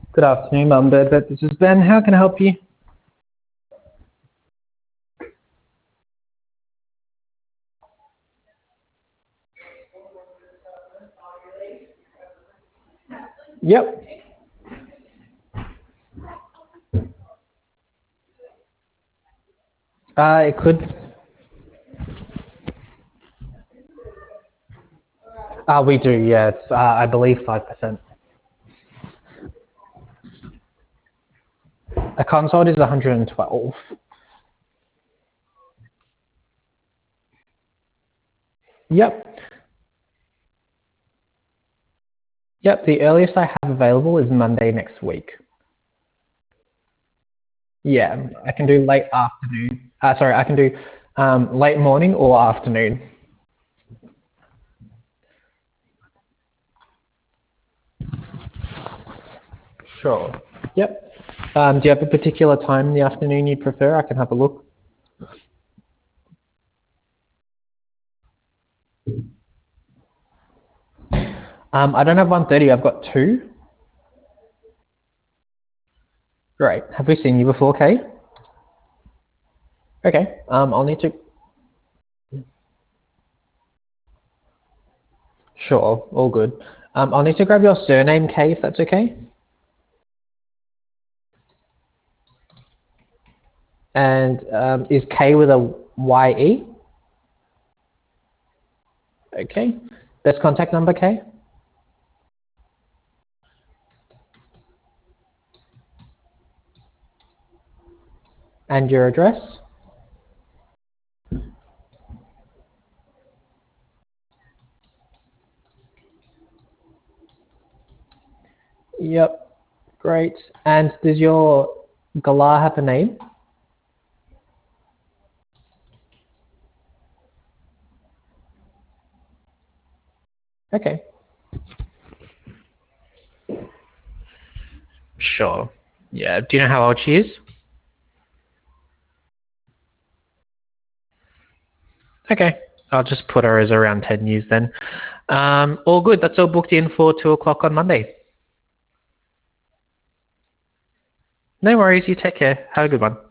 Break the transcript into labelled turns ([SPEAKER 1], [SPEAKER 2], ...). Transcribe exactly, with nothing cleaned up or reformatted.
[SPEAKER 1] Good afternoon, Mum Bird, but this is Ben. How can I help you? Yep. Uh, it could. Uh, we do, yeah. It's, uh, I believe five percent. A consult is one hundred twelve. Yep. Yep, the earliest I have available is Monday next week. Yeah, I can do late afternoon. Uh, sorry, I can do um, late morning or afternoon. Sure. Yep. Um, do you have a particular time in the afternoon you'd prefer? I can have a look. Um, I don't have one thirty, I've got two. Great. Have we seen you before, Kay? Okay. Um, I'll need to... Sure, all good. Um, I'll need to grab your surname, Kay, if that's okay. And um, is Kay with a Y E? Okay. Best contact number, Kay? And your address? Yep. Great. And does your galah have a name? Okay. Sure. Yeah. Do you know how old she is? Okay. I'll just put her as around ten years then. Um, all good. That's all booked in for two o'clock on Monday. No worries. You take care. Have a good one.